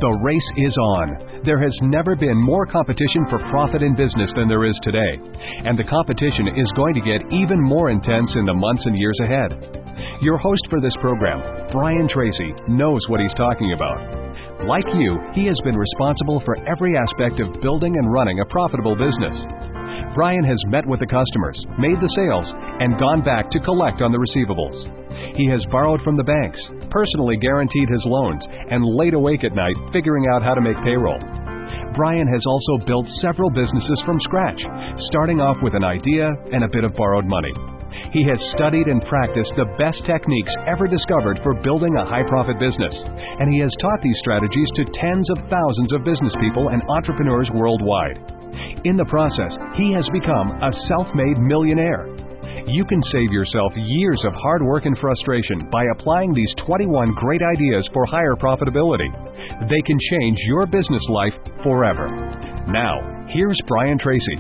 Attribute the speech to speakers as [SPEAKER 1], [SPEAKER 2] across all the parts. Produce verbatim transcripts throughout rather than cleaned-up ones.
[SPEAKER 1] The race is on. There has never been more competition for profit in business than there is today. And the competition is going to get even more intense in the months and years ahead. Your host for this program, Brian Tracy, knows what he's talking about. Like you, he has been responsible for every aspect of building and running a profitable business. Brian has met with the customers, made the sales, and gone back to collect on the receivables. He has borrowed from the banks, personally guaranteed his loans, and laid awake at night figuring out how to make payroll. Brian has also built several businesses from scratch, starting off with an idea and a bit of borrowed money. He has studied and practiced the best techniques ever discovered for building a high-profit business, and he has taught these strategies to tens of thousands of business people and entrepreneurs worldwide. In the process, he has become a self-made millionaire. You can save yourself years of hard work and frustration by applying these twenty-one great ideas for higher profitability. They can change your business life forever. Now, here's Brian Tracy.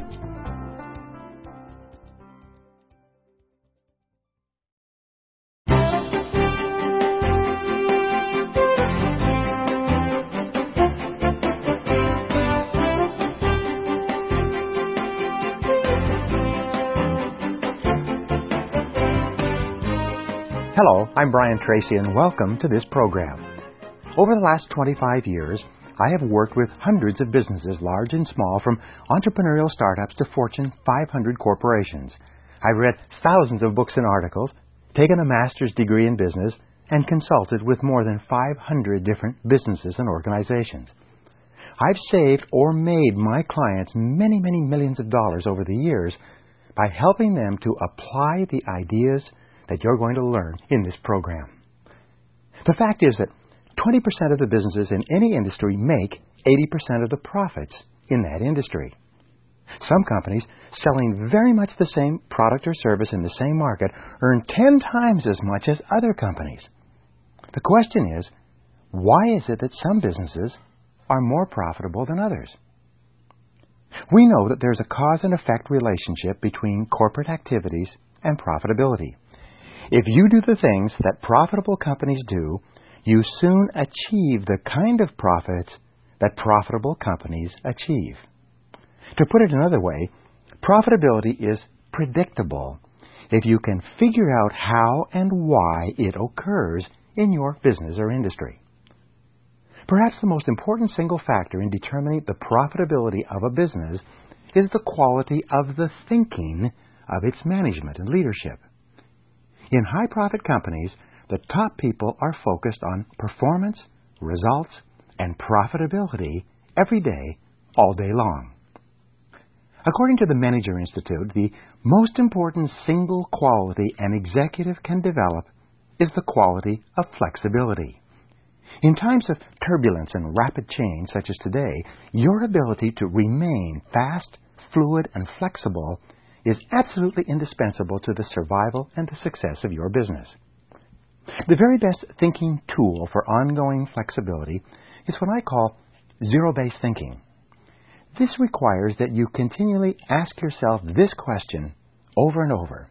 [SPEAKER 2] Hello, I'm Brian Tracy, and welcome to this program. Over the last twenty-five years, I have worked with hundreds of businesses, large and small, from entrepreneurial startups to Fortune five hundred corporations. I've read thousands of books and articles, taken a master's degree in business, and consulted with more than five hundred different businesses and organizations. I've saved or made my clients many, many millions of dollars over the years by helping them to apply the ideas that you're going to learn in this program. The fact is that twenty percent of the businesses in any industry make eighty percent of the profits in that industry. Some companies selling very much the same product or service in the same market earn ten times as much as other companies. The question is, why is it that some businesses are more profitable than others? We know that there's a cause and effect relationship between corporate activities and profitability. If you do the things that profitable companies do, you soon achieve the kind of profits that profitable companies achieve. To put it another way, profitability is predictable if you can figure out how and why it occurs in your business or industry. Perhaps the most important single factor in determining the profitability of a business is the quality of the thinking of its management and leadership. In high-profit companies, the top people are focused on performance, results, and profitability every day, all day long. According to the Manager Institute, the most important single quality an executive can develop is the quality of flexibility. In times of turbulence and rapid change, such as today, your ability to remain fast, fluid, and flexible is absolutely indispensable to the survival and the success of your business. The very best thinking tool for ongoing flexibility is what I call zero-based thinking. This requires that you continually ask yourself this question over and over.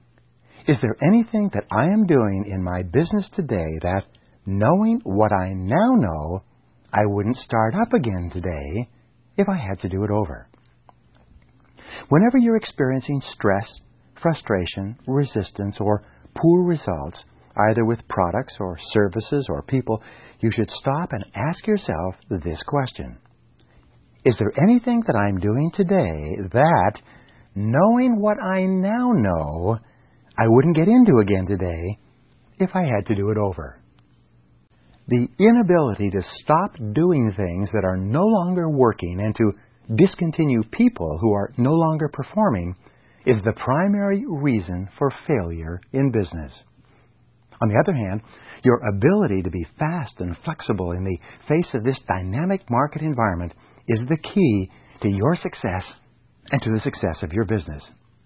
[SPEAKER 2] Is there anything that I am doing in my business today that, knowing what I now know, I wouldn't start up again today if I had to do it over? Whenever you're experiencing stress, frustration, resistance, or poor results, either with products or services or people, you should stop and ask yourself this question. Is there anything that I'm doing today that, knowing what I now know, I wouldn't get into again today if I had to do it over? The inability to stop doing things that are no longer working and to discontinue people who are no longer performing is the primary reason for failure in business. On the other hand, your ability to be fast and flexible in the face of this dynamic market environment is the key to your success and to the success of your business.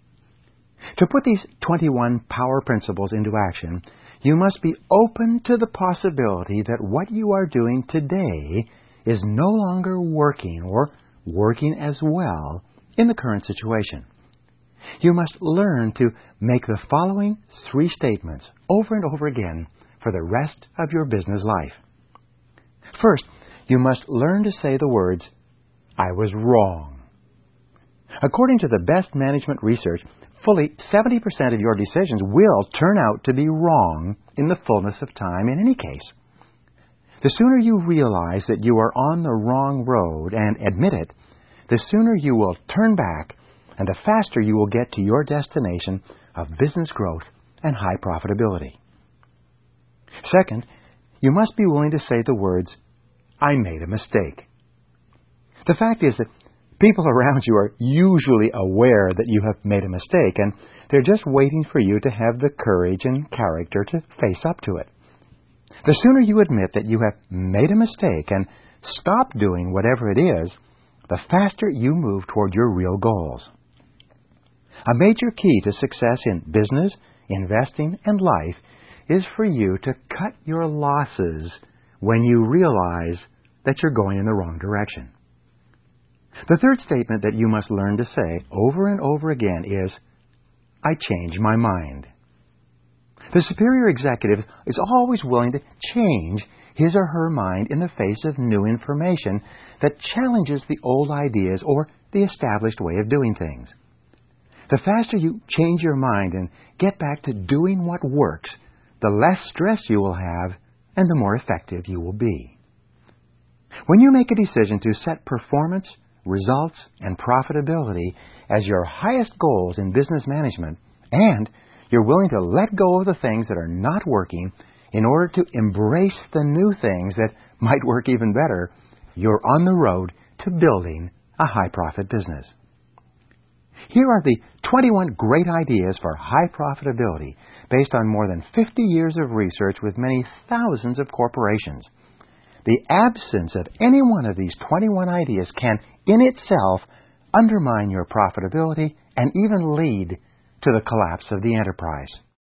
[SPEAKER 2] To put these twenty-one power principles into action, you must be open to the possibility that what you are doing today is no longer working or working as well in the current situation. You must learn to make the following three statements over and over again for the rest of your business life. First, you must learn to say the words, "I was wrong." According to the best management research, fully seventy percent of your decisions will turn out to be wrong in the fullness of time in any case. The sooner you realize that you are on the wrong road and admit it, the sooner you will turn back and the faster you will get to your destination of business growth and high profitability. Second, you must be willing to say the words, "I made a mistake." The fact is that people around you are usually aware that you have made a mistake, and they're just waiting for you to have the courage and character to face up to it. The sooner you admit that you have made a mistake and stop doing whatever it is, the faster you move toward your real goals. A major key to success in business, investing, and life is for you to cut your losses when you realize that you're going in the wrong direction. The third statement that you must learn to say over and over again is, "I changed my mind." The superior executive is always willing to change his or her mind in the face of new information that challenges the old ideas or the established way of doing things. The faster you change your mind and get back to doing what works, the less stress you will have and the more effective you will be. When you make a decision to set performance, results, and profitability as your highest goals in business management, and you're willing to let go of the things that are not working in order to embrace the new things that might work even better, you're on the road to building a high-profit business. Here are the twenty-one great ideas for high profitability based on more than fifty years of research with many thousands of corporations. The absence of any one of these twenty-one ideas can, in itself, undermine your profitability and even lead to the collapse of the enterprise.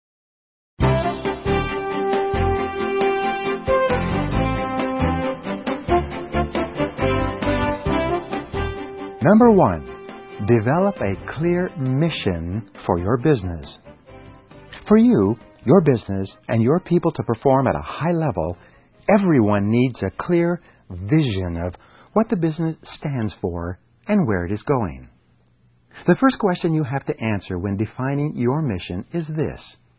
[SPEAKER 2] Number one, develop a clear mission for your business. For you, your business, and your people to perform at a high level, everyone needs a clear vision of what the business stands for and where it is going. The first question you have to answer when defining your mission is this: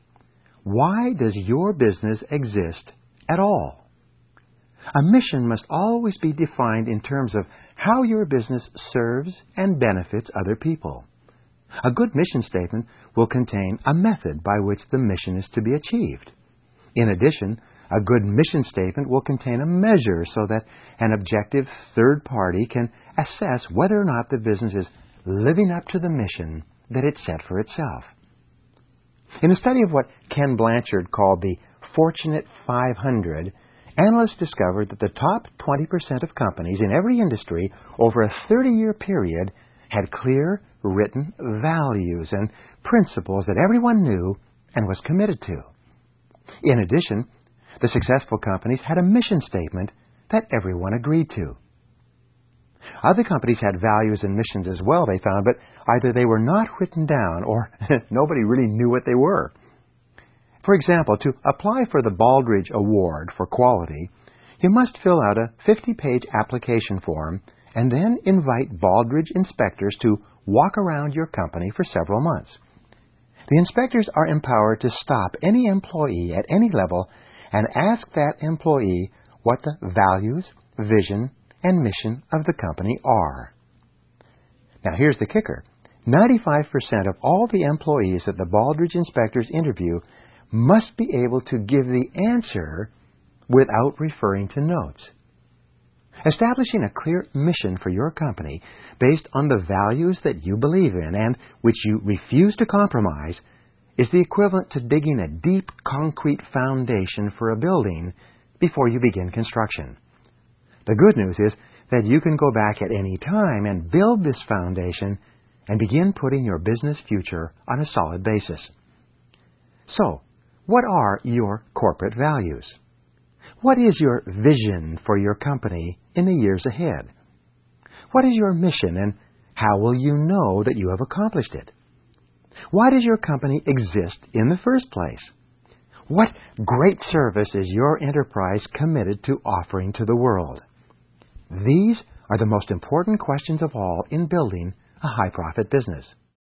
[SPEAKER 2] why does your business exist at all? A mission must always be defined in terms of how your business serves and benefits other people. A good mission statement will contain a method by which the mission is to be achieved. In addition, a good mission statement will contain a measure so that an objective third party can assess whether or not the business is living up to the mission that it set for itself. In a study of what Ken Blanchard called the Fortunate five hundred, analysts discovered that the top twenty percent of companies in every industry over a thirty-year period had clear, written values and principles that everyone knew and was committed to. In addition, the successful companies had a mission statement that everyone agreed to. Other companies had values and missions as well, they found, but either they were not written down or nobody really knew what they were. For example, to apply for the Baldrige Award for quality, you must fill out a fifty-page application form and then invite Baldrige inspectors to walk around your company for several months. The inspectors are empowered to stop any employee at any level and ask that employee what the values, vision, and mission of the company are. Now here's the kicker. ninety-five percent of all the employees that the Baldrige inspectors interview must be able to give the answer without referring to notes. Establishing a clear mission for your company based on the values that you believe in and which you refuse to compromise is the equivalent to digging a deep concrete foundation for a building before you begin construction. The good news is that you can go back at any time and build this foundation and begin putting your business future on a solid basis. So, what are your corporate values? What is your vision for your company in the years ahead? What is your mission, and how will you know that you have accomplished it? Why does your company exist in the first place? What great service is your enterprise committed to offering to the world? These are the most important questions of all in building a high-profit business.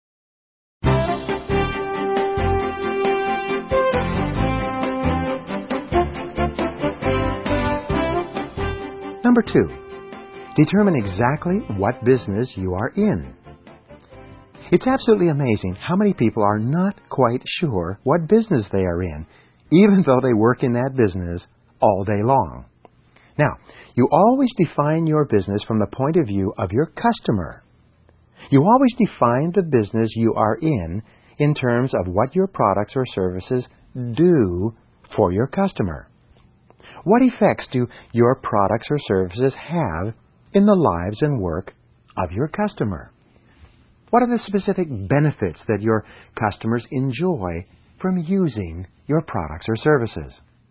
[SPEAKER 2] Number two, determine exactly what business you are in. It's absolutely amazing how many people are not quite sure what business they are in, even though they work in that business all day long. Now, you always define your business from the point of view of your customer. You always define the business you are in in terms of what your products or services do for your customer. What effects do your products or services have in the lives and work of your customer? What are the specific benefits that your customers enjoy from using your products or services?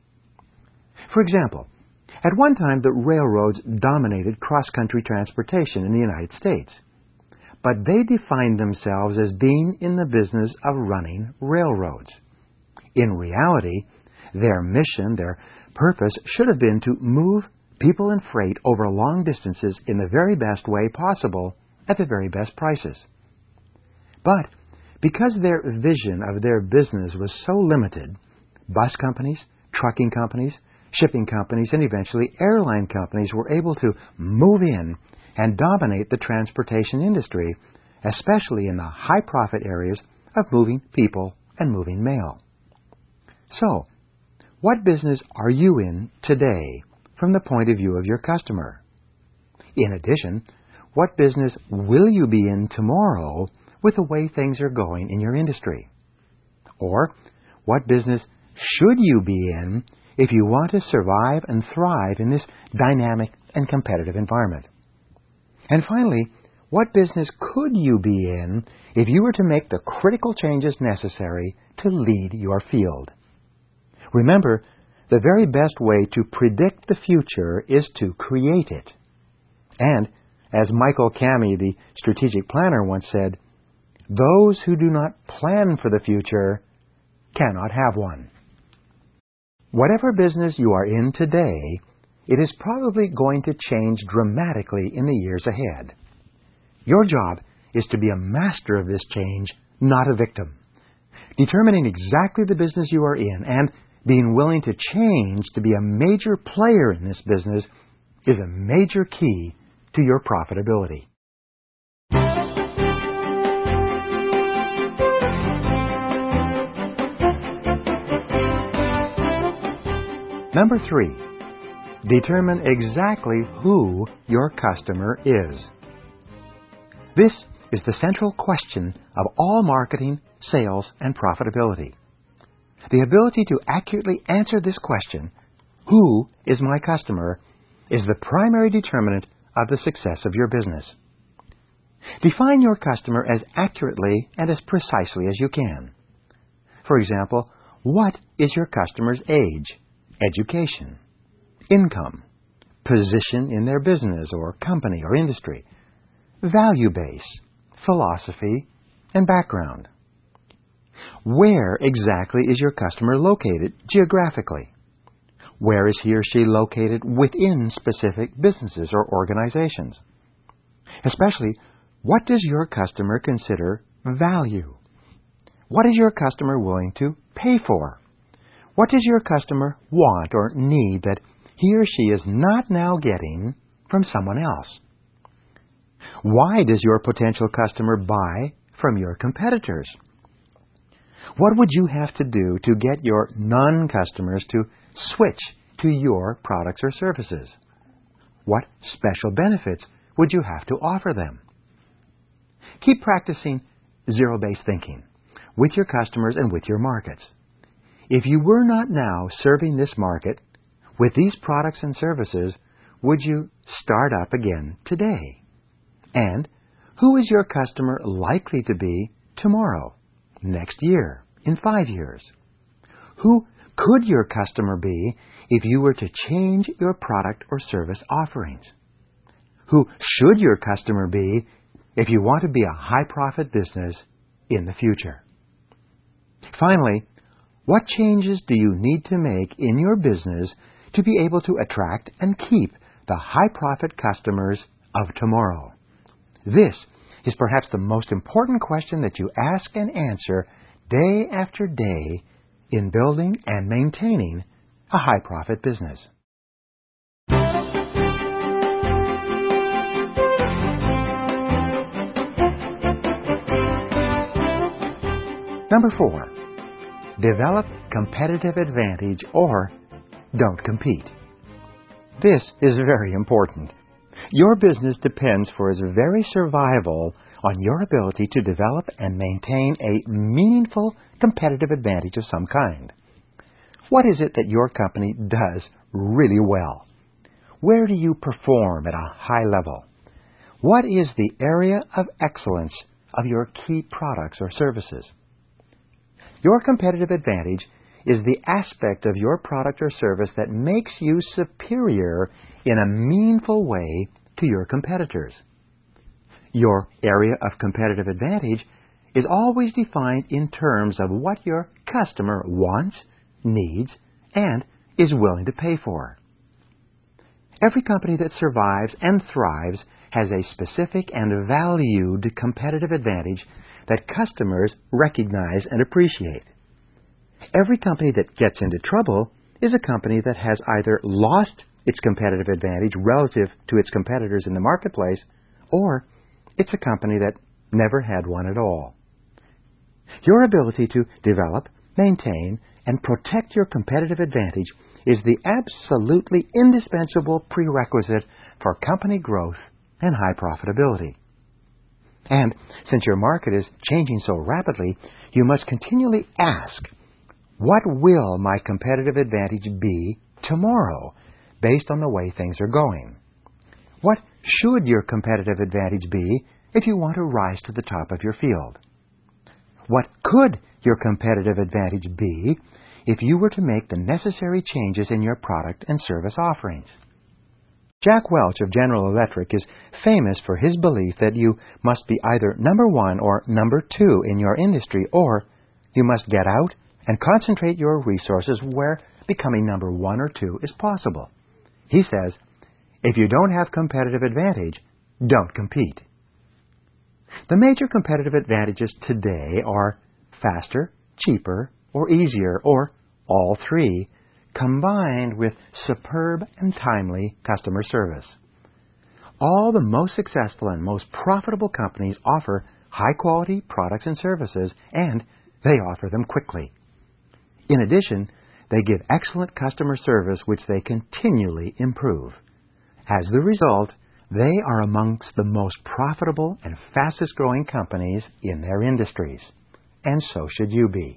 [SPEAKER 2] For example, at one time the railroads dominated cross-country transportation in the United States, but they defined themselves as being in the business of running railroads. In reality, their mission, their purpose should have been to move people and freight over long distances in the very best way possible at the very best prices. But because their vision of their business was so limited, bus companies, trucking companies, shipping companies, and eventually airline companies were able to move in and dominate the transportation industry, especially in the high-profit areas of moving people and moving mail. So, what business are you in today from the point of view of your customer? In addition, what business will you be in tomorrow with the way things are going in your industry? Or, what business should you be in if you want to survive and thrive in this dynamic and competitive environment? And finally, what business could you be in if you were to make the critical changes necessary to lead your field? Remember, the very best way to predict the future is to create it. And, as Michael Cammey, the strategic planner, once said, "Those who do not plan for the future cannot have one." Whatever business you are in today, it is probably going to change dramatically in the years ahead. Your job is to be a master of this change, not a victim. Determining exactly the business you are in and being willing to change to be a major player in this business is a major key to your profitability. Number three, determine exactly who your customer is. This is the central question of all marketing, sales, and profitability. The ability to accurately answer this question, who is my customer, is the primary determinant of the success of your business. Define your customer as accurately and as precisely as you can. For example, what is your customer's age, education, income, position in their business or company or industry, value base, philosophy, and background? Where exactly is your customer located geographically? Where is he or she located within specific businesses or organizations? Especially, what does your customer consider value? What is your customer willing to pay for? What does your customer want or need that he or she is not now getting from someone else? Why does your potential customer buy from your competitors? What would you have to do to get your non-customers to switch to your products or services? What special benefits would you have to offer them? Keep practicing zero-based thinking with your customers and with your markets. If you were not now serving this market with these products and services, would you start up again today? And who is your customer likely to be tomorrow, next year, in five years? Who could your customer be if you were to change your product or service offerings? Who should your customer be if you want to be a high-profit business in the future? Finally, what changes do you need to make in your business to be able to attract and keep the high-profit customers of tomorrow? This is perhaps the most important question that you ask and answer day after day in building and maintaining a high-profit business. Number four, develop competitive advantage or don't compete. This is very important. Your business depends for its very survival on your ability to develop and maintain a meaningful competitive advantage of some kind. What is it that your company does really well? Where do you perform at a high level? What is the area of excellence of your key products or services? Your competitive advantage is the aspect of your product or service that makes you superior in a meaningful way to your competitors. Your area of competitive advantage is always defined in terms of what your customer wants, needs, and is willing to pay for. Every company that survives and thrives has a specific and valued competitive advantage that customers recognize and appreciate. Every company that gets into trouble is a company that has either lost its competitive advantage relative to its competitors in the marketplace, or it's a company that never had one at all. Your ability to develop, maintain, and protect your competitive advantage is the absolutely indispensable prerequisite for company growth and high profitability. And since your market is changing so rapidly, you must continually ask, what will my competitive advantage be tomorrow based on the way things are going? What should your competitive advantage be if you want to rise to the top of your field? What could your competitive advantage be if you were to make the necessary changes in your product and service offerings? Jack Welch of General Electric is famous for his belief that you must be either number one or number two in your industry, or you must get out and concentrate your resources where becoming number one or two is possible. He says, if you don't have competitive advantage, don't compete. The major competitive advantages today are faster, cheaper, or easier, or all three, combined with superb and timely customer service. All the most successful and most profitable companies offer high-quality products and services, and they offer them quickly. In addition, they give excellent customer service which they continually improve. As the result, they are amongst the most profitable and fastest-growing companies in their industries. And so should you be.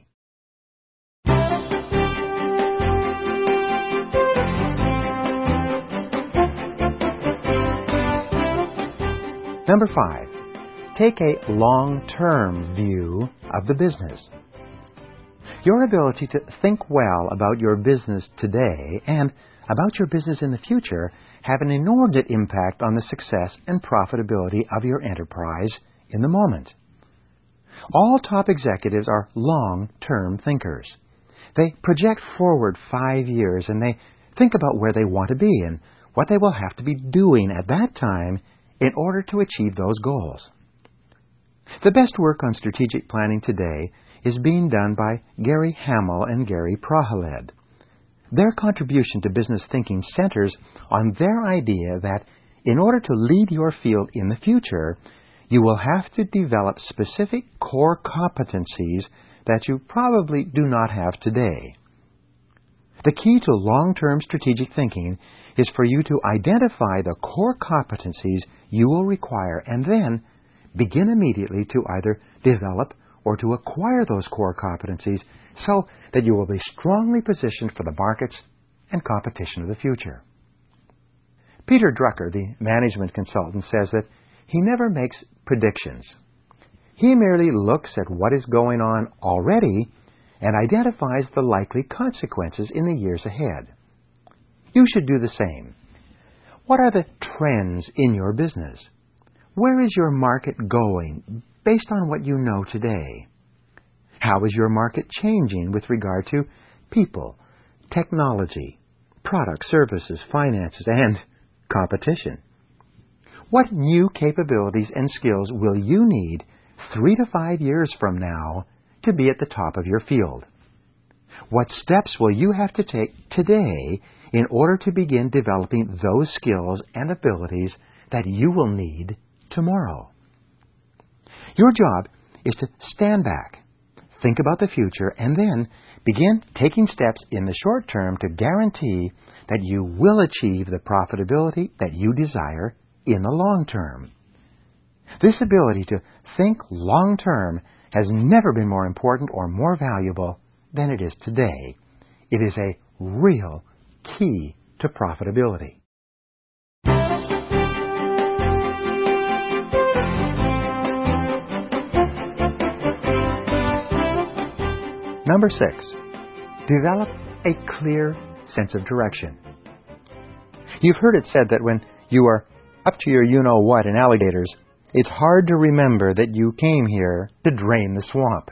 [SPEAKER 2] Number five, take a long-term view of the business. Your ability to think well about your business today and about your business in the future have an inordinate impact on the success and profitability of your enterprise in the moment. All top executives are long-term thinkers. They project forward five years and they think about where they want to be and what they will have to be doing at that time in order to achieve those goals. The best work on strategic planning today is being done by Gary Hamel and Gary Prahaled. Their contribution to business thinking centers on their idea that in order to lead your field in the future, you will have to develop specific core competencies that you probably do not have today. The key to long-term strategic thinking is for you to identify the core competencies you will require and then begin immediately to either develop or to acquire those core competencies so that you will be strongly positioned for the markets and competition of the future. Peter Drucker, the management consultant, says that he never makes predictions. He merely looks at what is going on already and identifies the likely consequences in the years ahead. You should do the same. What are the trends in your business? Where is your market going based on what you know today? How is your market changing with regard to people, technology, products, services, finances, and competition. What new capabilities and skills will you need three to five years from now to be at the top of your field? What steps will you have to take today in order to begin developing those skills and abilities that you will need tomorrow? Your job is to stand back, think about the future, and then begin taking steps in the short term to guarantee that you will achieve the profitability that you desire in the long term. This ability to think long term has never been more important or more valuable than it is today. It is a real key to profitability. Number six, develop a clear sense of direction. You've heard it said that when you are up to your you-know-what in alligators, it's hard to remember that you came here to drain the swamp.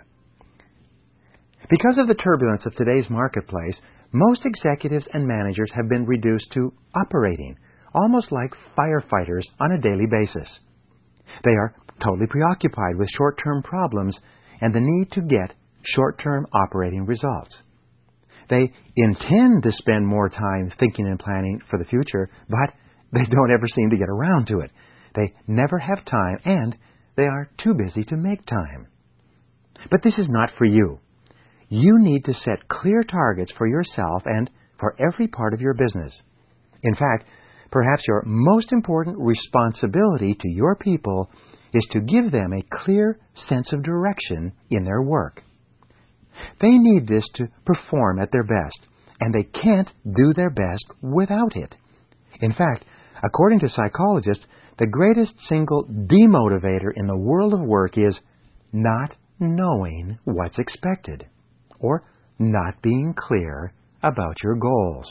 [SPEAKER 2] Because of the turbulence of today's marketplace, most executives and managers have been reduced to operating, almost like firefighters on a daily basis. They are totally preoccupied with short-term problems and the need to get short-term operating results. They intend to spend more time thinking and planning for the future, but they don't ever seem to get around to it. They never have time, and they are too busy to make time. But this is not for you. You need to set clear targets for yourself and for every part of your business. In fact, perhaps your most important responsibility to your people is to give them a clear sense of direction in their work. They need this to perform at their best, and they can't do their best without it. In fact, according to psychologists, the greatest single demotivator in the world of work is not knowing what's expected, or not being clear about your goals.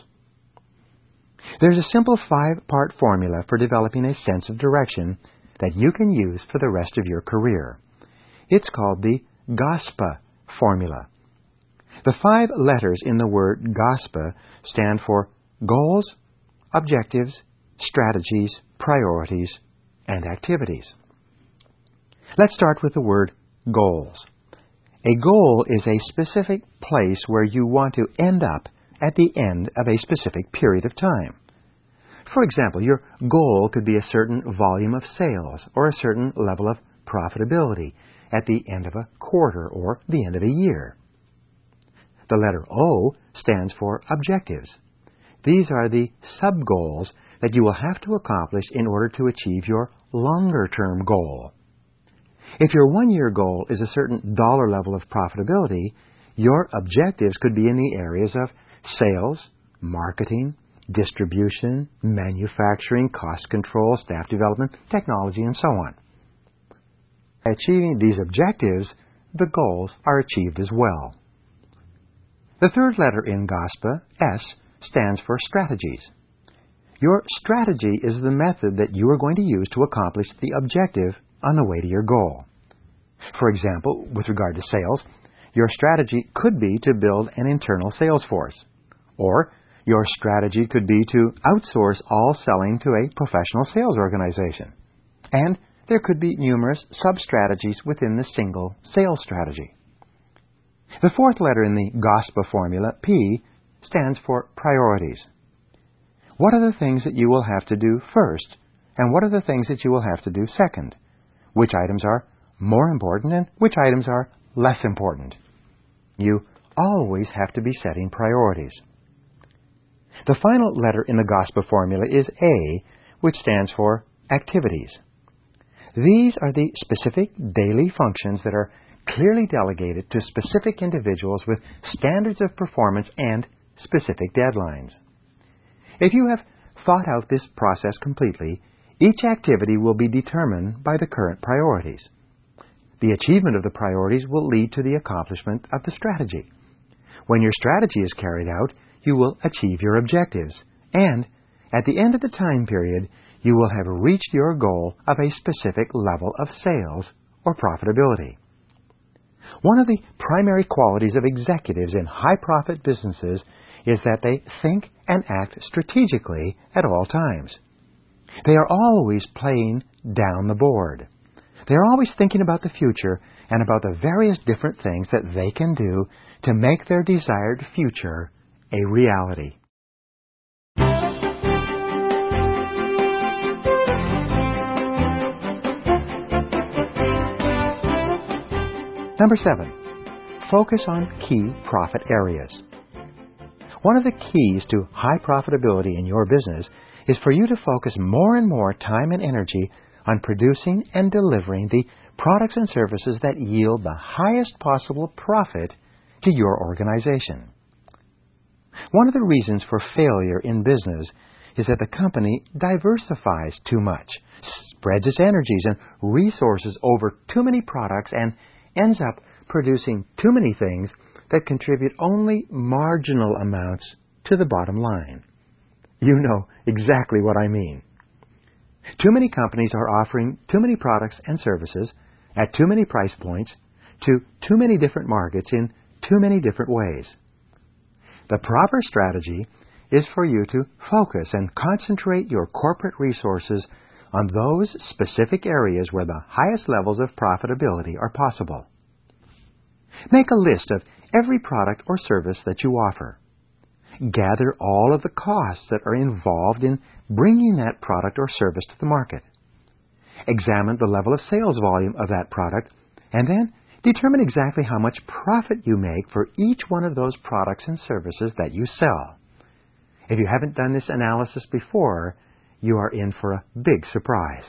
[SPEAKER 2] There's a simple five-part formula for developing a sense of direction that you can use for the rest of your career. It's called the GOSPA formula. The five letters in the word GOSPA stand for goals, objectives, strategies, priorities, and activities. Let's start with the word goals. A goal is a specific place where you want to end up at the end of a specific period of time. For example, your goal could be a certain volume of sales or a certain level of profitability at the end of a quarter or the end of a year. The letter O stands for objectives. These are the sub-goals that you will have to accomplish in order to achieve your longer-term goal. If your one-year goal is a certain dollar level of profitability, your objectives could be in the areas of sales, marketing, distribution, manufacturing, cost control, staff development, technology, and so on. By achieving these objectives, the goals are achieved as well. The third letter in GOSPA, S, stands for strategies. Your strategy is the method that you are going to use to accomplish the objective on the way to your goal. For example, with regard to sales, your strategy could be to build an internal sales force, or your strategy could be to outsource all selling to a professional sales organization. And there could be numerous sub-strategies within the single sales strategy. The fourth letter in the GOSPA formula, P, stands for priorities. What are the things that you will have to do first, and what are the things that you will have to do second? Which items are more important and which items are less important? You always have to be setting priorities. The final letter in the GOSPA formula is A, which stands for activities. These are the specific daily functions that are clearly delegated to specific individuals with standards of performance and specific deadlines. If you have thought out this process completely, each activity will be determined by the current priorities. The achievement of the priorities will lead to the accomplishment of the strategy. When your strategy is carried out, you will achieve your objectives, and at the end of the time period, you will have reached your goal of a specific level of sales or profitability. One of the primary qualities of executives in high-profit businesses is that they think and act strategically at all times. They are always playing down the board. They are always thinking about the future and about the various different things that they can do to make their desired future a reality. Number seven, focus on key profit areas. One of the keys to high profitability in your business is for you to focus more and more time and energy on producing and delivering the products and services that yield the highest possible profit to your organization. One of the reasons for failure in business is that the company diversifies too much, spreads its energies and resources over too many products, and ends up producing too many things that contribute only marginal amounts to the bottom line. You know exactly what I mean. Too many companies are offering too many products and services at too many price points to too many different markets in too many different ways. The proper strategy is for you to focus and concentrate your corporate resources on those specific areas where the highest levels of profitability are possible. Make a list of every product or service that you offer. Gather all of the costs that are involved in bringing that product or service to the market. Examine the level of sales volume of that product, and then determine exactly how much profit you make for each one of those products and services that you sell. If you haven't done this analysis before, you are in for a big surprise.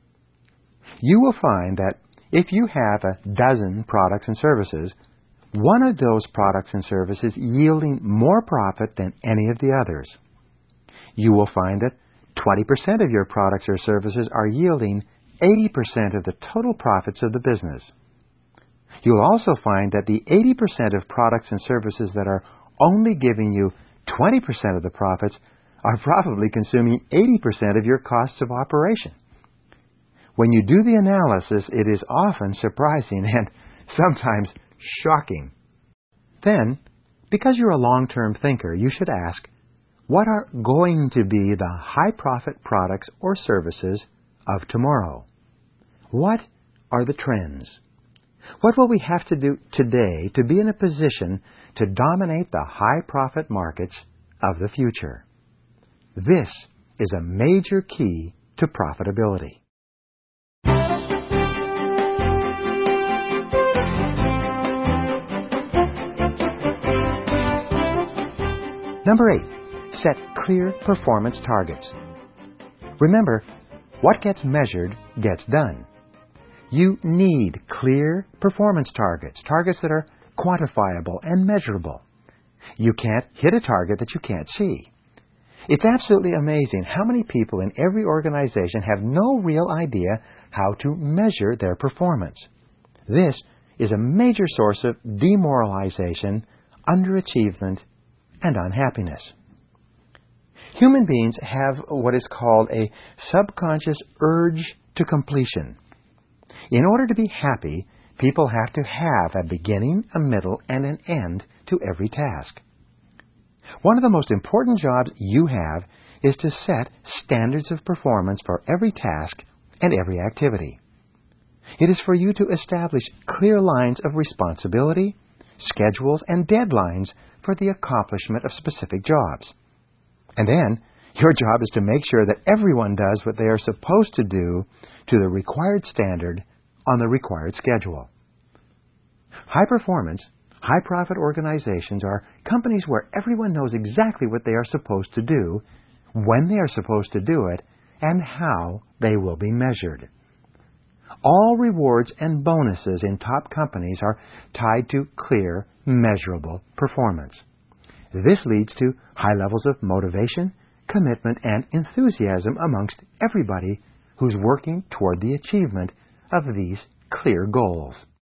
[SPEAKER 2] You will find that if you have a dozen products and services, one of those products and services yielding more profit than any of the others. You will find that twenty percent of your products or services are yielding eighty percent of the total profits of the business. You'll also find that the eighty percent of products and services that are only giving you twenty percent of the profits are probably consuming eighty percent of your costs of operation. When you do the analysis, it is often surprising and sometimes shocking. Then, because you're a long-term thinker, you should ask, what are going to be the high-profit products or services of tomorrow? What are the trends? What will we have to do today to be in a position to dominate the high-profit markets of the future? This is a major key to profitability. Number eight, set clear performance targets. Remember, what gets measured gets done. You need clear performance targets, targets that are quantifiable and measurable. You can't hit a target that you can't see. It's absolutely amazing how many people in every organization have no real idea how to measure their performance. This is a major source of demoralization, underachievement, and unhappiness. Human beings have what is called a subconscious urge to completion. In order to be happy, people have to have a beginning, a middle, and an end to every task. One of the most important jobs you have is to set standards of performance for every task and every activity. It is for you to establish clear lines of responsibility, schedules, and deadlines for the accomplishment of specific jobs. And then, your job is to make sure that everyone does what they are supposed to do to the required standard on the required schedule. High-performance, high-profit organizations are companies where everyone knows exactly what they are supposed to do, when they are supposed to do it, and how they will be measured. All rewards and bonuses in top companies are tied to clear, measurable performance. This leads to high levels of motivation, commitment, and enthusiasm amongst everybody who's working toward the achievement of these clear goals.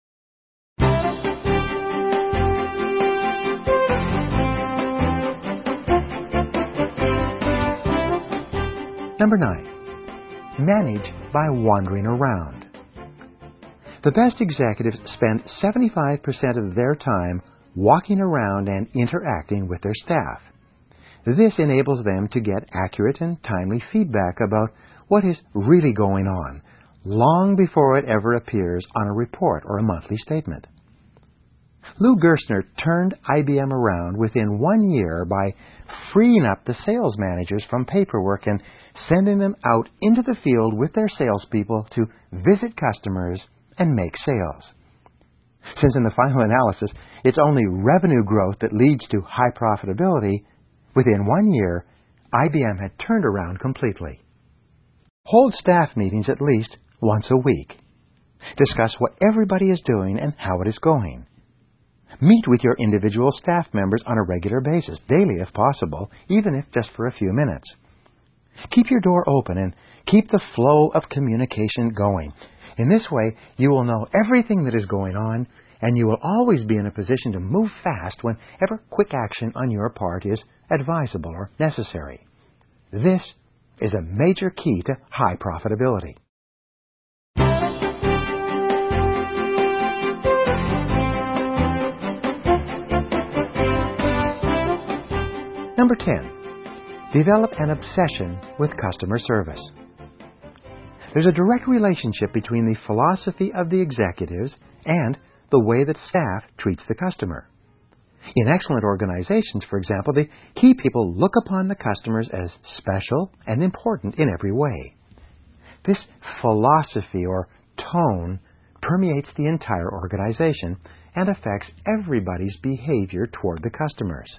[SPEAKER 2] Number nine, manage by wandering around. The best executives spend seventy-five percent of their time walking around and interacting with their staff. This enables them to get accurate and timely feedback about what is really going on, long before it ever appears on a report or a monthly statement. Lou Gerstner turned I B M around within one year by freeing up the sales managers from paperwork and sending them out into the field with their salespeople to visit customers and make sales. Since in the final analysis, it's only revenue growth that leads to high profitability, within one year, I B M had turned around completely. Hold staff meetings at least once a week. Discuss what everybody is doing and how it is going. Meet with your individual staff members on a regular basis, daily if possible, even if just for a few minutes. Keep your door open and keep the flow of communication going. In this way, you will know everything that is going on, and you will always be in a position to move fast whenever quick action on your part is advisable or necessary. This is a major key to high profitability. Number ten, develop an obsession with customer service. There's a direct relationship between the philosophy of the executives and the way that staff treats the customer. In excellent organizations, for example, the key people look upon the customers as special and important in every way. This philosophy or tone permeates the entire organization and affects everybody's behavior toward the customers.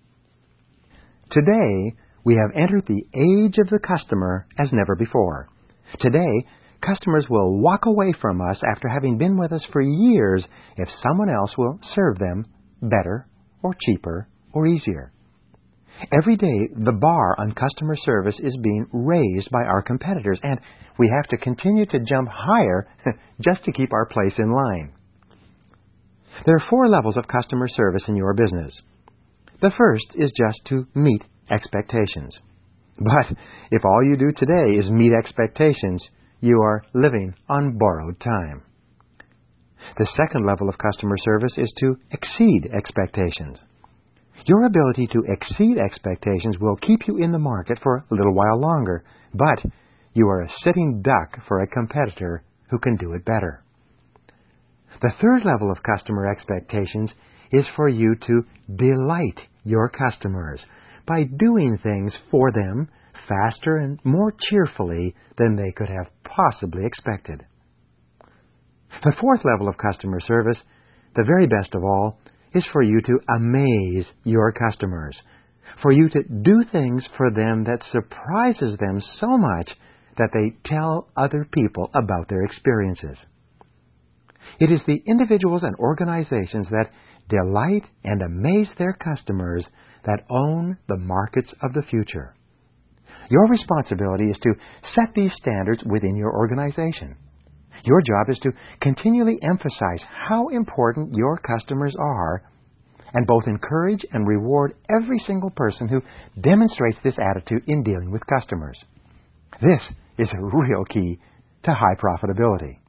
[SPEAKER 2] Today, we have entered the age of the customer as never before. Today, customers will walk away from us after having been with us for years if someone else will serve them better or cheaper or easier. Every day, the bar on customer service is being raised by our competitors, and we have to continue to jump higher just to keep our place in line. There are four levels of customer service in your business. The first is just to meet expectations. But if all you do today is meet expectations, you are living on borrowed time. The second level of customer service is to exceed expectations. Your ability to exceed expectations will keep you in the market for a little while longer, but you are a sitting duck for a competitor who can do it better. The third level of customer expectations is for you to delight your customers by doing things for them faster and more cheerfully than they could have possibly expected. The fourth level of customer service, the very best of all, is for you to amaze your customers, for you to do things for them that surprises them so much that they tell other people about their experiences. It is the individuals and organizations that delight and amaze their customers that own the markets of the future. Your responsibility is to set these standards within your organization. Your job is to continually emphasize how important your customers are and both encourage and reward every single person who demonstrates this attitude in dealing with customers. This is a real key to high profitability.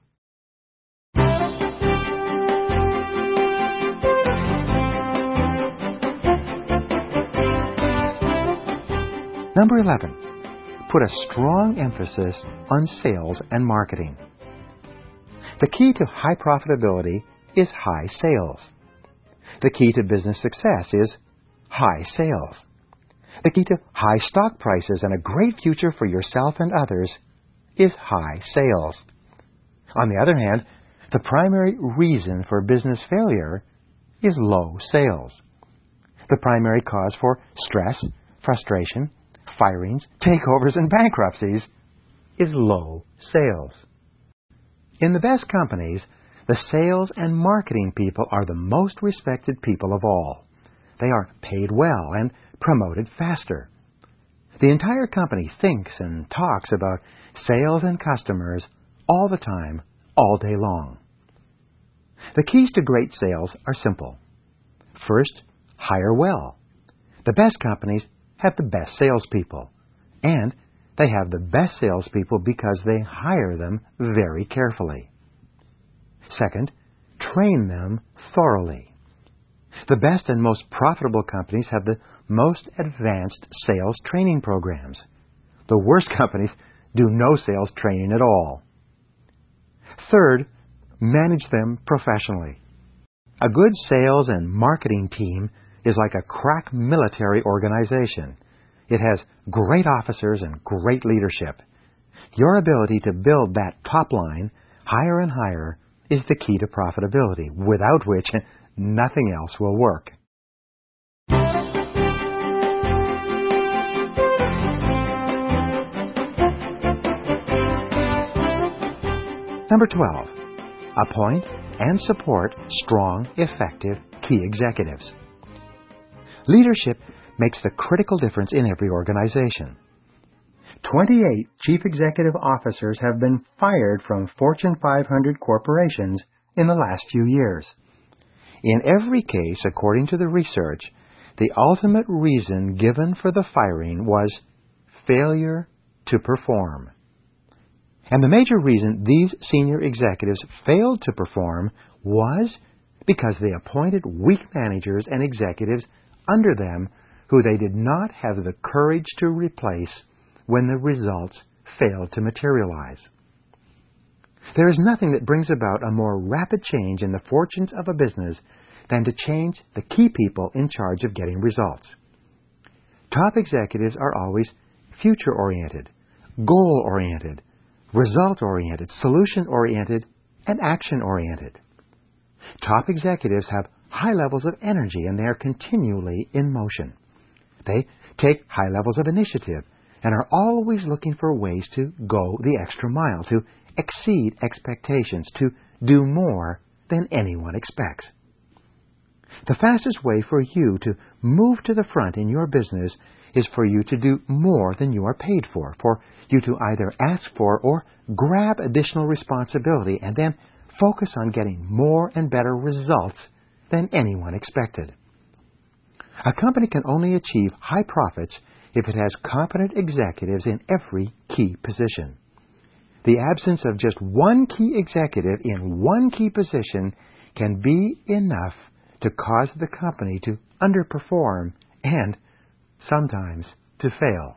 [SPEAKER 2] Number eleven, put a strong emphasis on sales and marketing. The key to high profitability is high sales. The key to business success is high sales. The key to high stock prices and a great future for yourself and others is high sales. On the other hand, the primary reason for business failure is low sales. The primary cause for stress, frustration, firings, takeovers, and bankruptcies is low sales. In the best companies, the sales and marketing people are the most respected people of all. They are paid well and promoted faster. The entire company thinks and talks about sales and customers all the time, all day long. The keys to great sales are simple. First, hire well. The best companies have the best salespeople, and they have the best salespeople because they hire them very carefully. Second, train them thoroughly. The best and most profitable companies have the most advanced sales training programs. The worst companies do no sales training at all. Third, manage them professionally. A good sales and marketing team is like a crack military organization. It has great officers and great leadership. Your ability to build that top line higher and higher is the key to profitability, without which nothing else will work. Number twelve, appoint and support strong, effective key executives. Leadership makes the critical difference in every organization. twenty-eight chief executive officers have been fired from Fortune five hundred corporations in the last few years. In every case, according to the research, the ultimate reason given for the firing was failure to perform. And the major reason these senior executives failed to perform was because they appointed weak managers and executives under them who they did not have the courage to replace when the results failed to materialize. There is nothing that brings about a more rapid change in the fortunes of a business than to change the key people in charge of getting results. Top executives are always future-oriented, goal-oriented, result-oriented, solution-oriented, and action-oriented. Top executives have high levels of energy and they are continually in motion. They take high levels of initiative and are always looking for ways to go the extra mile, to exceed expectations, to do more than anyone expects. The fastest way for you to move to the front in your business is for you to do more than you are paid for, for you to either ask for or grab additional responsibility and then focus on getting more and better results than anyone expected. A company can only achieve high profits if it has competent executives in every key position. The absence of just one key executive in one key position can be enough to cause the company to underperform and sometimes to fail.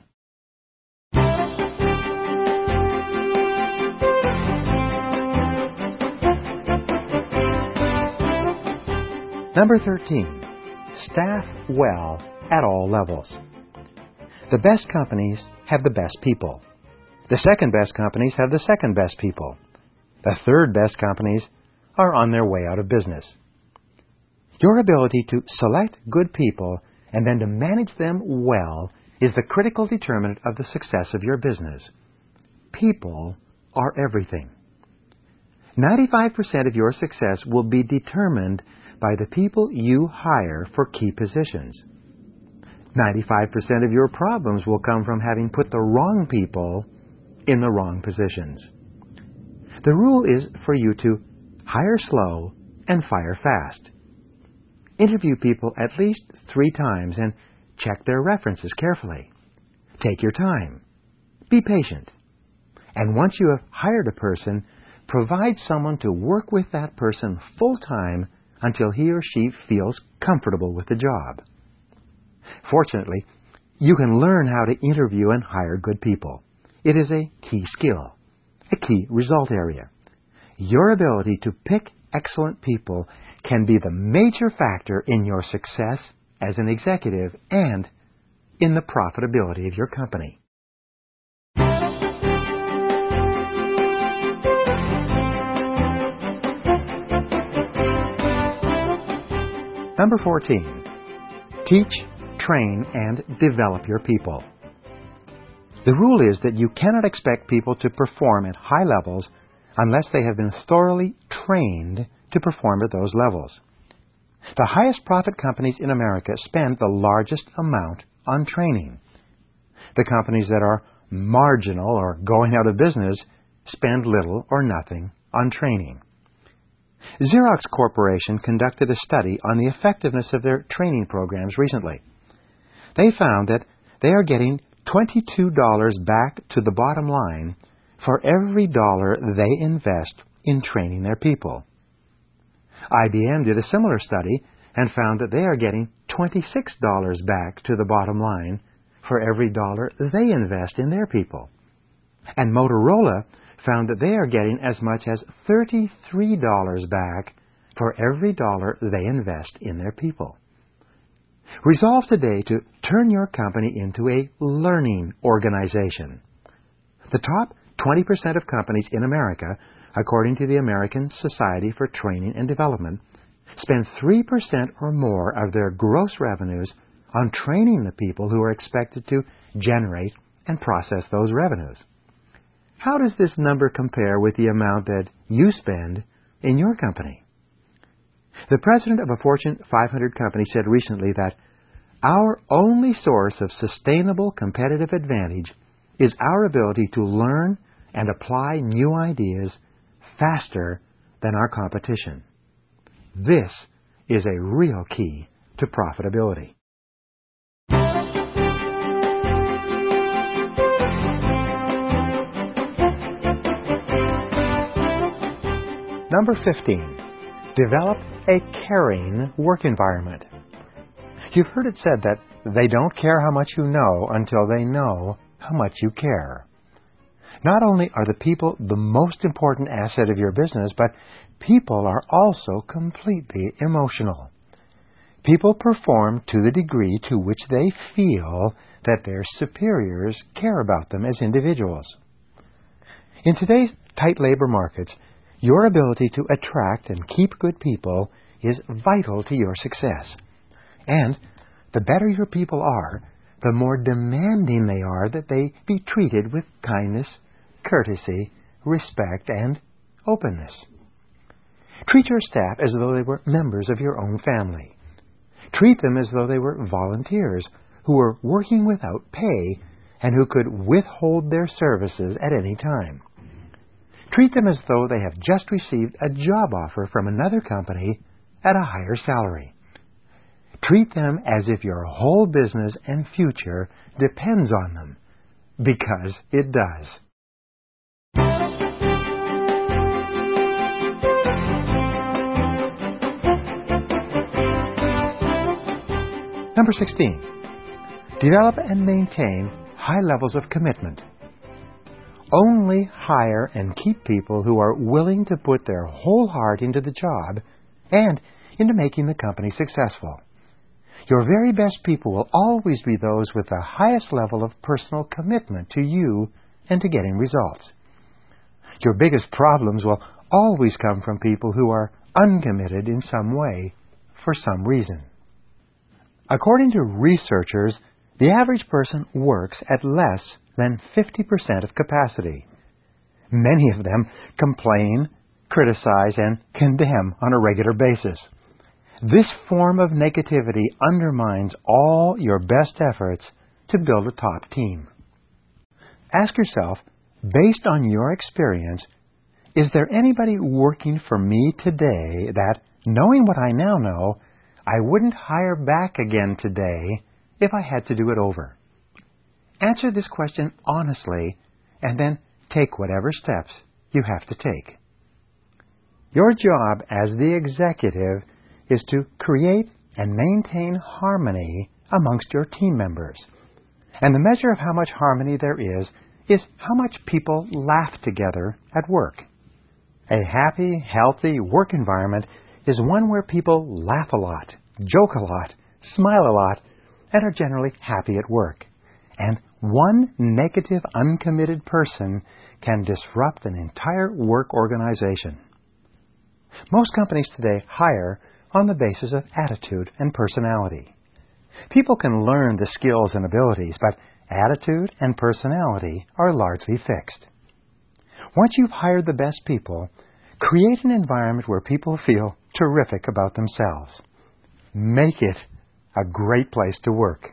[SPEAKER 2] Number thirteen, staff well at all levels. The best companies have the best people. The second best companies have the second best people. The third best companies are on their way out of business. Your ability to select good people and then to manage them well is the critical determinant of the success of your business. People are everything. ninety-five percent of your success will be determined by the people you hire for key positions. ninety-five percent of your problems will come from having put the wrong people in the wrong positions. The rule is for you to hire slow and fire fast. Interview people at least three times and check their references carefully. Take your time. Be patient. And once you have hired a person, provide someone to work with that person full-time until he or she feels comfortable with the job. Fortunately, you can learn how to interview and hire good people. It is a key skill, a key result area. Your ability to pick excellent people can be the major factor in your success as an executive and in the profitability of your company. Number fourteen, teach, train, and develop your people. The rule is that you cannot expect people to perform at high levels unless they have been thoroughly trained to perform at those levels. The highest profit companies in America spend the largest amount on training. The companies that are marginal or going out of business spend little or nothing on training. Xerox Corporation conducted a study on the effectiveness of their training programs recently. They found that they are getting twenty-two dollars back to the bottom line for every dollar they invest in training their people. I B M did a similar study and found that they are getting twenty-six dollars back to the bottom line for every dollar they invest in their people. And Motorola found that they are getting as much as thirty-three dollars back for every dollar they invest in their people. Resolve today to turn your company into a learning organization. The top twenty percent of companies in America, according to the American Society for Training and Development, spend three percent or more of their gross revenues on training the people who are expected to generate and process those revenues. How does this number compare with the amount that you spend in your company? The president of a Fortune five hundred company said recently that our only source of sustainable competitive advantage is our ability to learn and apply new ideas faster than our competition. This is a real key to profitability. Number fifteen, develop a caring work environment. You've heard it said that they don't care how much you know until they know how much you care. Not only are the people the most important asset of your business, but people are also completely emotional. People perform to the degree to which they feel that their superiors care about them as individuals. In today's tight labor markets, your ability to attract and keep good people is vital to your success. And the better your people are, the more demanding they are that they be treated with kindness, courtesy, respect, and openness. Treat your staff as though they were members of your own family. Treat them as though they were volunteers who were working without pay and who could withhold their services at any time. Treat them as though they have just received a job offer from another company at a higher salary. Treat them as if your whole business and future depends on them, because it does. Number sixteen, develop and maintain high levels of commitment. Only hire and keep people who are willing to put their whole heart into the job and into making the company successful. Your very best people will always be those with the highest level of personal commitment to you and to getting results. Your biggest problems will always come from people who are uncommitted in some way for some reason. According to researchers, the average person works at less than fifty percent of capacity. Many of them complain, criticize, and condemn on a regular basis. This form of negativity undermines all your best efforts to build a top team. Ask yourself, based on your experience, is there anybody working for me today that, knowing what I now know, I wouldn't hire back again today if I had to do it over? Answer this question honestly, and then take whatever steps you have to take. Your job as the executive is to create and maintain harmony amongst your team members. And the measure of how much harmony there is, is how much people laugh together at work. A happy, healthy work environment is one where people laugh a lot, joke a lot, smile a lot, and are generally happy at work. And one negative, uncommitted person can disrupt an entire work organization. Most companies today hire on the basis of attitude and personality. People can learn the skills and abilities, but attitude and personality are largely fixed. Once you've hired the best people, create an environment where people feel terrific about themselves. Make it a great place to work.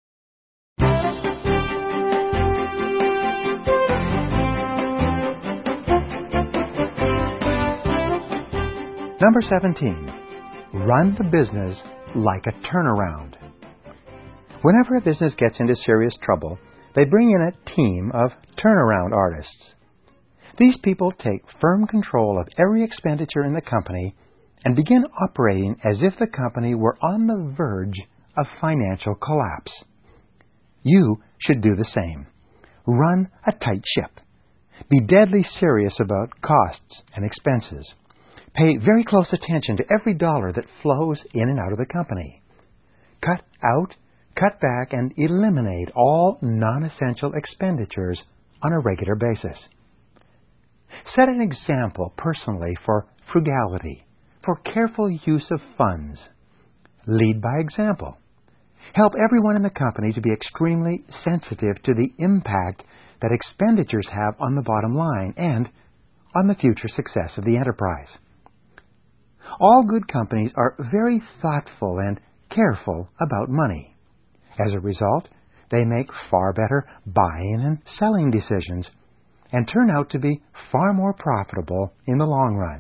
[SPEAKER 2] Number seventeen, run the business like a turnaround. Whenever a business gets into serious trouble, they bring in a team of turnaround artists. These people take firm control of every expenditure in the company and begin operating as if the company were on the verge of financial collapse. You should do the same. Run a tight ship. Be deadly serious about costs and expenses. Pay very close attention to every dollar that flows in and out of the company. Cut out, cut back, and eliminate all non-essential expenditures on a regular basis. Set an example personally for frugality, for careful use of funds. Lead by example. Help everyone in the company to be extremely sensitive to the impact that expenditures have on the bottom line and on the future success of the enterprise. All good companies are very thoughtful and careful about money. As a result, they make far better buying and selling decisions and turn out to be far more profitable in the long run.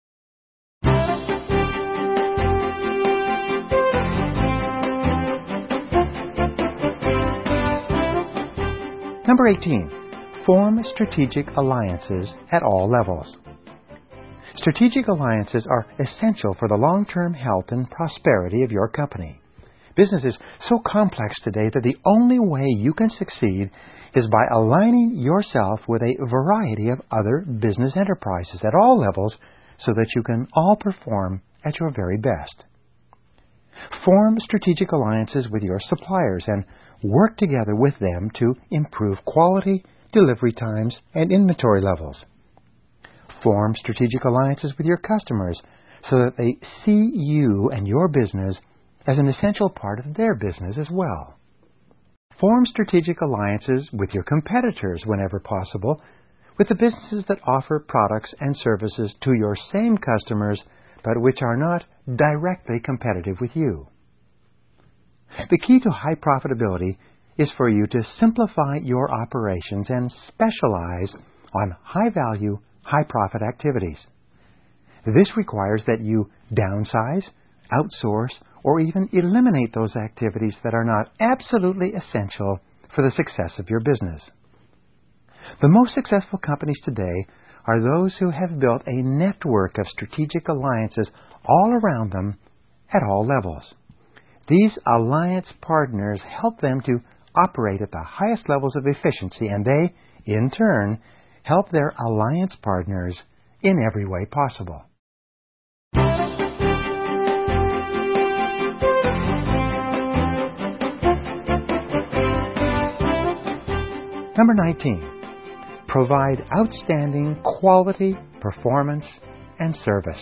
[SPEAKER 2] Number eighteen. Form strategic alliances at all levels. Strategic alliances are essential for the long-term health and prosperity of your company. Business is so complex today that the only way you can succeed is by aligning yourself with a variety of other business enterprises at all levels so that you can all perform at your very best. Form strategic alliances with your suppliers and work together with them to improve quality, delivery times, and inventory levels. Form strategic alliances with your customers so that they see you and your business as an essential part of their business as well. Form strategic alliances with your competitors whenever possible, with the businesses that offer products and services to your same customers but which are not directly competitive with you. The key to high profitability is for you to simplify your operations and specialize on high-value, high-profit activities. This requires that you downsize, outsource, or even eliminate those activities that are not absolutely essential for the success of your business. The most successful companies today are those who have built a network of strategic alliances all around them at all levels. These alliance partners help them to operate at the highest levels of efficiency, and they, in turn, help their alliance partners in every way possible. Number nineteen. Provide outstanding quality, performance, and service.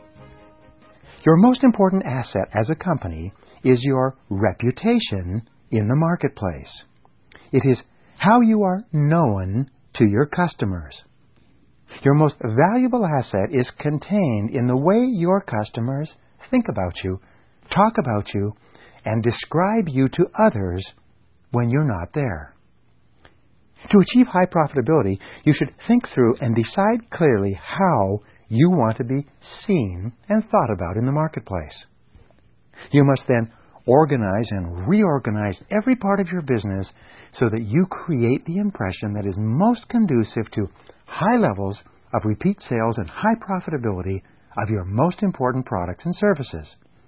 [SPEAKER 2] Your most important asset as a company is your reputation in the marketplace. It is how you are known to your customers. Your most valuable asset is contained in the way your customers think about you, talk about you, and describe you to others when you're not there. To achieve high profitability, you should think through and decide clearly how you want to be seen and thought about in the marketplace. You must then organize and reorganize every part of your business so that you create the impression that is most conducive to high levels of repeat sales and high profitability of your most important products and services.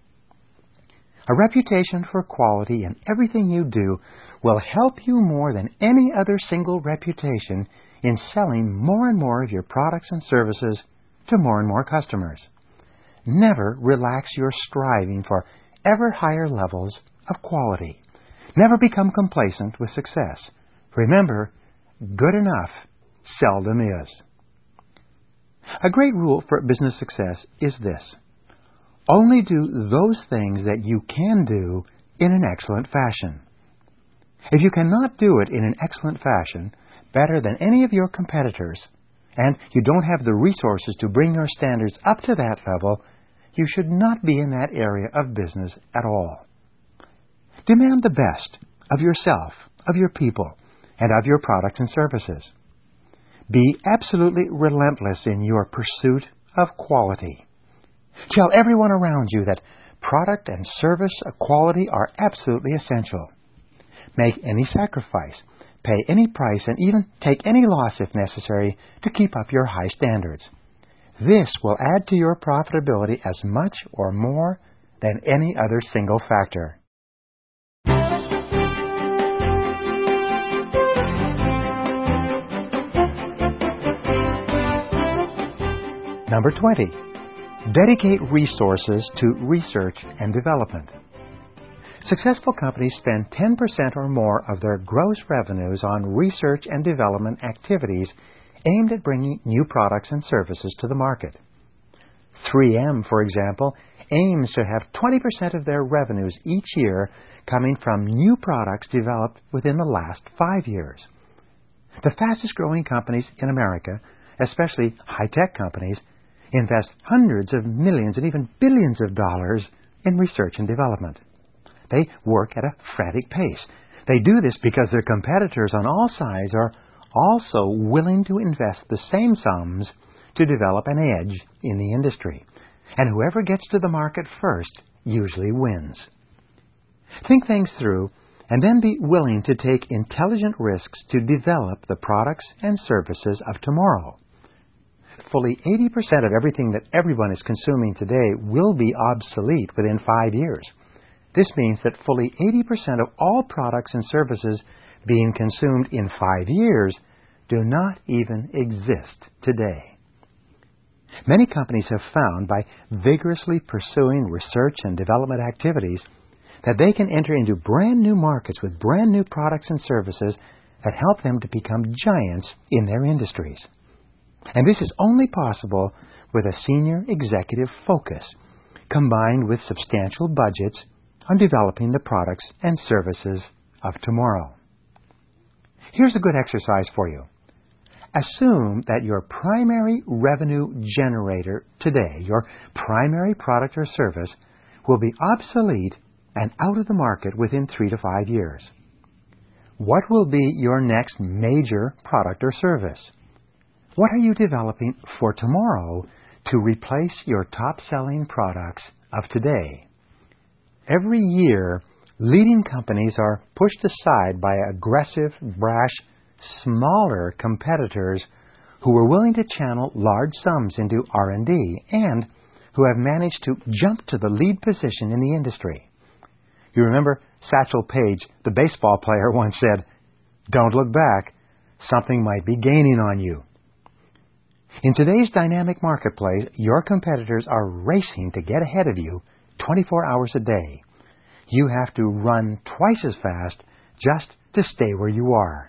[SPEAKER 2] A reputation for quality in everything you do will help you more than any other single reputation in selling more and more of your products and services to more and more customers. Never relax your striving for ever higher levels of quality. Never become complacent with success. Remember, good enough seldom is. A great rule for business success is this: only do those things that you can do in an excellent fashion. If you cannot do it in an excellent fashion, better than any of your competitors, and you don't have the resources to bring your standards up to that level, you should not be in that area of business at all. Demand the best of yourself, of your people, and of your products and services. Be absolutely relentless in your pursuit of quality. Tell everyone around you that product and service quality are absolutely essential. Make any sacrifice, pay any price, and even take any loss if necessary to keep up your high standards. This will add to your profitability as much or more than any other single factor. Number twenty. Dedicate resources to research and development. Successful companies spend ten percent or more of their gross revenues on research and development activities aimed at bringing new products and services to the market. three M, for example, aims to have twenty percent of their revenues each year coming from new products developed within the last five years. The fastest-growing companies in America, especially high-tech companies, invest hundreds of millions and even billions of dollars in research and development. They work at a frantic pace. They do this because their competitors on all sides are also willing to invest the same sums to develop an edge in the industry. And whoever gets to the market first usually wins. Think things through and then be willing to take intelligent risks to develop the products and services of tomorrow. Fully eighty percent of everything that everyone is consuming today will be obsolete within five years. This means that fully eighty percent of all products and services being consumed in five years do not even exist today. Many companies have found by vigorously pursuing research and development activities that they can enter into brand new markets with brand new products and services that help them to become giants in their industries. And this is only possible with a senior executive focus, combined with substantial budgets on developing the products and services of tomorrow. Here's a good exercise for you. Assume that your primary revenue generator today, your primary product or service, will be obsolete and out of the market within three to five years. What will be your next major product or service? What are you developing for tomorrow to replace your top-selling products of today? Every year, leading companies are pushed aside by aggressive, brash, smaller competitors who are willing to channel large sums into R and D and who have managed to jump to the lead position in the industry. You remember Satchel Paige, the baseball player, once said, "Don't look back. Something might be gaining on you." In today's dynamic marketplace, your competitors are racing to get ahead of you twenty-four hours a day. You have to run twice as fast just to stay where you are.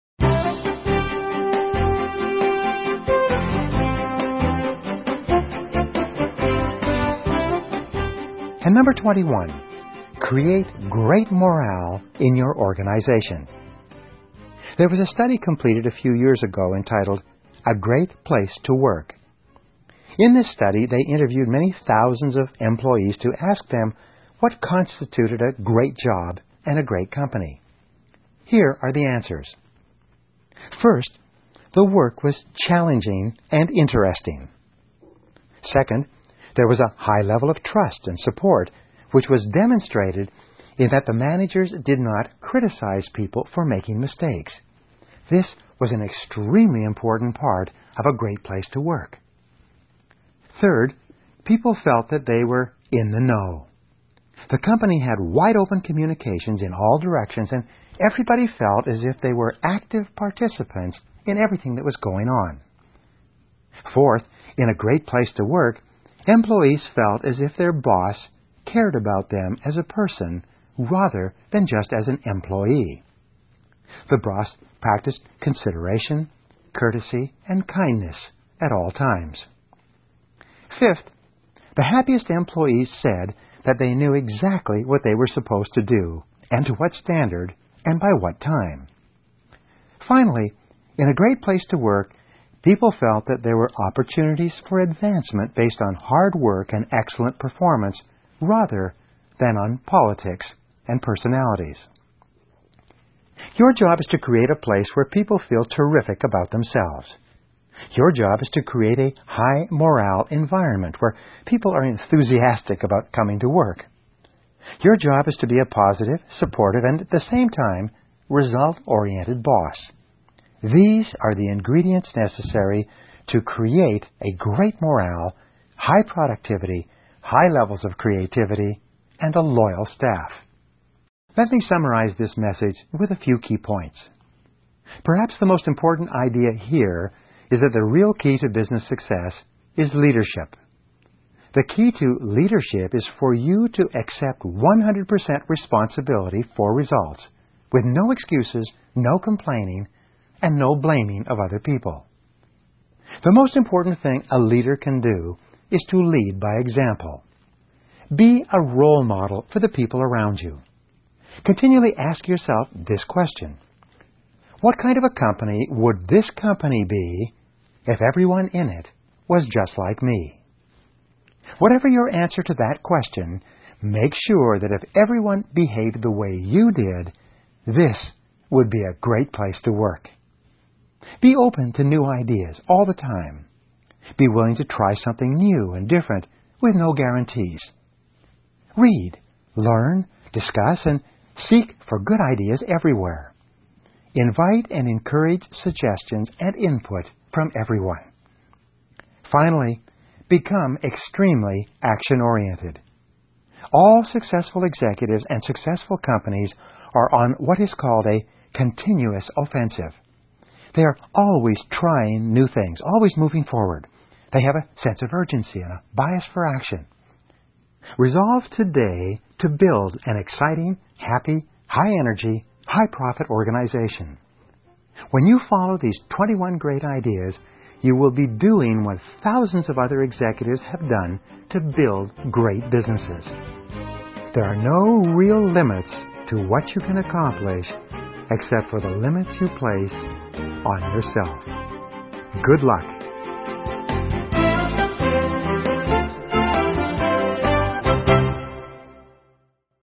[SPEAKER 2] And number twenty-one, create great morale in your organization. There was a study completed a few years ago entitled A Great Place to Work. In this study, they interviewed many thousands of employees to ask them what constituted a great job and a great company. Here are the answers. First, the work was challenging and interesting. Second, there was a high level of trust and support, which was demonstrated in that the managers did not criticize people for making mistakes. This was an extremely important part of a great place to work. Third, people felt that they were in the know. The company had wide-open communications in all directions, and everybody felt as if they were active participants in everything that was going on. Fourth, in a great place to work, employees felt as if their boss cared about them as a person rather than just as an employee. The boss practiced consideration, courtesy, and kindness at all times. Fifth, the happiest employees said that they knew exactly what they were supposed to do, and to what standard, and by what time. Finally, in a great place to work, people felt that there were opportunities for advancement based on hard work and excellent performance, rather than on politics and personalities. Your job is to create a place where people feel terrific about themselves. Your job is to create a high morale environment where people are enthusiastic about coming to work. Your job is to be a positive, supportive, and at the same time, result-oriented boss. These are the ingredients necessary to create a great morale, high productivity, high levels of creativity, and a loyal staff. Let me summarize this message with a few key points. Perhaps the most important idea here is that the real key to business success is leadership. The key to leadership is for you to accept one hundred percent responsibility for results, with no excuses, no complaining, and no blaming of other people. The most important thing a leader can do is to lead by example. Be a role model for the people around you. Continually ask yourself this question: what kind of a company would this company be if everyone in it was just like me? Whatever your answer to that question, make sure that if everyone behaved the way you did, this would be a great place to work. Be open to new ideas all the time. Be willing to try something new and different with no guarantees. Read, learn, discuss, and seek for good ideas everywhere. Invite and encourage suggestions and input from everyone. Finally, become extremely action-oriented. All successful executives and successful companies are on what is called a continuous offensive. They are always trying new things, always moving forward. They have a sense of urgency and a bias for action. Resolve today to build an exciting, happy, high-energy, high-profit organization. When you follow these twenty-one great ideas, you will be doing what thousands of other executives have done to build great businesses. There are no real limits to what you can accomplish except for the limits you place on yourself. Good luck.